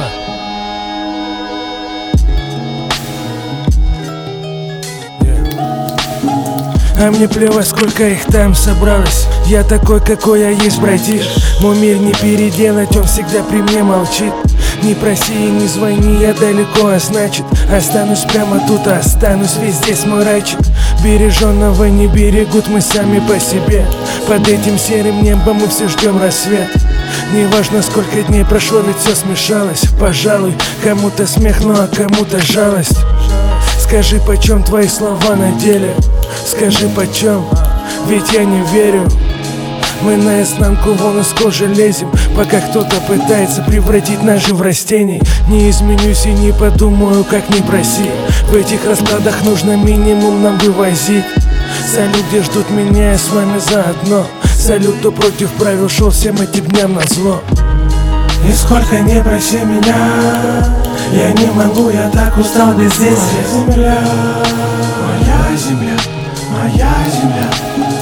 А мне плевать, сколько их там собралось. Я такой, какой я есть, братиш. Мой мир не переделать, он всегда при мне молчит. Не проси и не звони, я далеко, а значит останусь прямо тут, останусь весь здесь мой райчик. Береженного не берегут, мы сами по себе. Под этим серым небом мы все ждем рассвет. Неважно, сколько дней прошло, ведь все смешалось. Пожалуй, кому-то смех, ну а кому-то жалость. Скажи, почем твои слова на деле? Скажи, почем? Ведь я не верю. Мы наизнанку вон из кожи лезем, пока кто-то пытается превратить нас же в растений. Не изменюсь и не подумаю, как не проси. В этих раскладах нужно минимум нам вывозить. Салют, где ждут меня, я с вами заодно. Салют, кто против правил шел всем этим дням назло. И сколько не проси меня, я не могу, я так устал без здесь. Моя земля, моя земля, моя земля,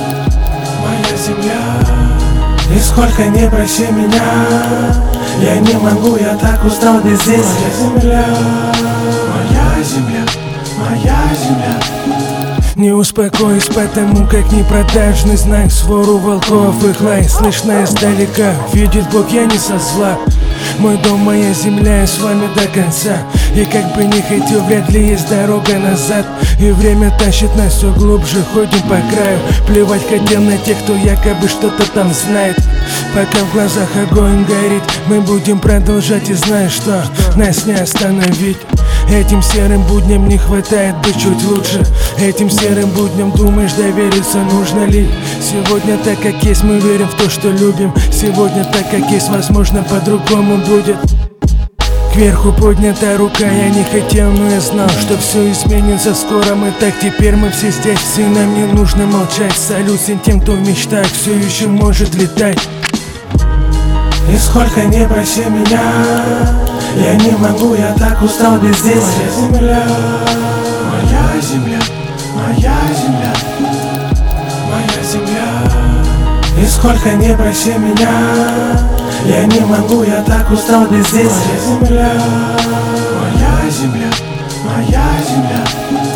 моя земля. И сколько не проси меня, я не могу, я так устал без здесь. Моя земля, моя земля, моя земля. Не успокоюсь, потому как непродажный знак. Свору волков их лай слышно издалека. Видит Бог, я не со зла. Мой дом, моя земля, я с вами до конца. И как бы не хотел, вряд ли есть дорога назад. И время тащит нас все глубже, ходим по краю. Плевать хотел на тех, кто якобы что-то там знает. Пока в глазах огонь горит, мы будем продолжать, и знаешь что, нас не остановить. Этим серым будням не хватает быть чуть лучше. Этим серым будням думаешь, довериться нужно ли? Сегодня так как есть, мы верим в то, что любим. Сегодня так как есть, возможно, по-другому будет. Кверху поднята рука, я не хотел, но я знал, что все изменится скоро. Мы так, теперь мы все здесь, и нам не нужно молчать. Салют всем тем, кто в мечтах все еще может летать. И сколько не проси меня, я не могу, я так устал без здесь. Моя земля, моя земля, моя земля, моя земля. И сколько не проси меня, я не могу, я так устал без здесь. Моя земля, моя земля, моя земля.